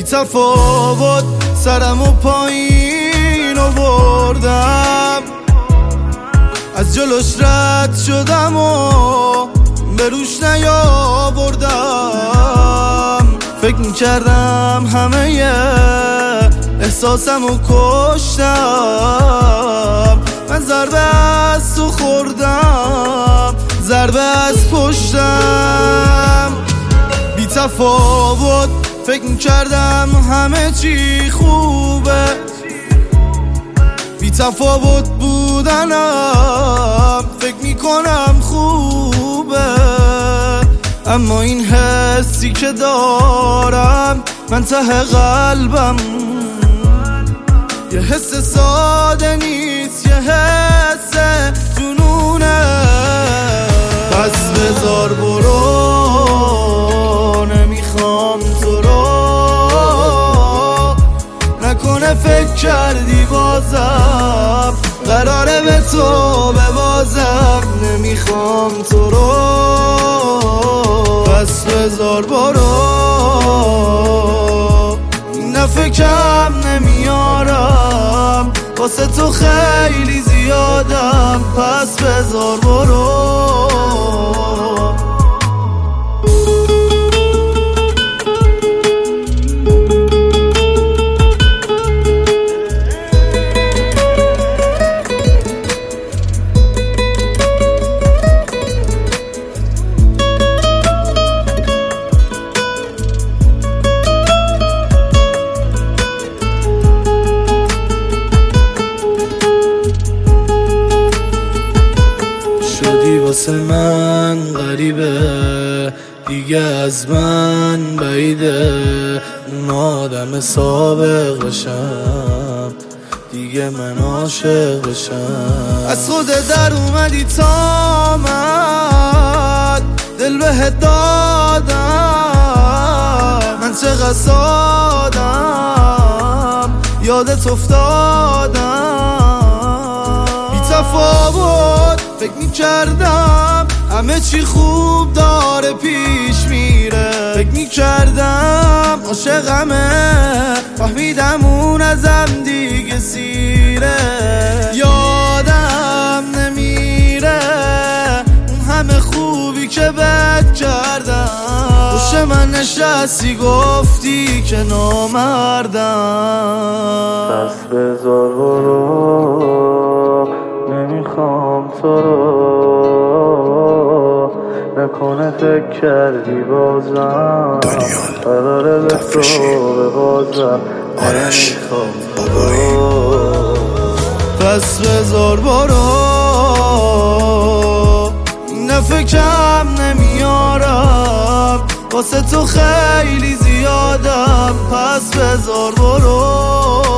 تفاوت سرمو پایین آوردم، از جلوش رد شدم و به روش نیاوردم. فکر میکردم همه احساسمو کشتم، من ضربه از تو خوردم، ضربه از پشتم. بی تفاوت فکر میکردم همه چی خوبه، بی تفاوت بودنم فکر میکنم خوبه. اما این حسی که دارم من ته قلبم، یه حس ساده نیست، یه حس جنونه. پس بذار برو، نمیخوام تو رو، نکنه فکر کردی بازم قراره به تو ببازم. نمیخوام تو رو، پس بذار برو، این دفعه کم نمیارم، واسه تو خیلی زیادم. پس بذار برو. واسه من غریبه دیگه، از من بعیده اون آدم سابق بشم، دیگه من عاشق بشم. از خود در اومدی تا من دل بهت دادم، من چقدر سادم یادت افتادم. بی تفاوت فکر میکردم همه چی خوب داره پیش میره، فکر میکردم عاشقمه، فهمیدم اون ازم دیگه سیره. یادم نمیره اون همه خوبی که بد کردم، پشت من نشستی گفتی که نامردم. پس بذار برو، نمیخوام تو رو، نکنه فکر کردی بازم قراره به تو ببازم. نمیخوام تو رو، پس بذار برو، این دفعه کم نمیارم، واسه تو خیلی زیادم. پس بذار برو.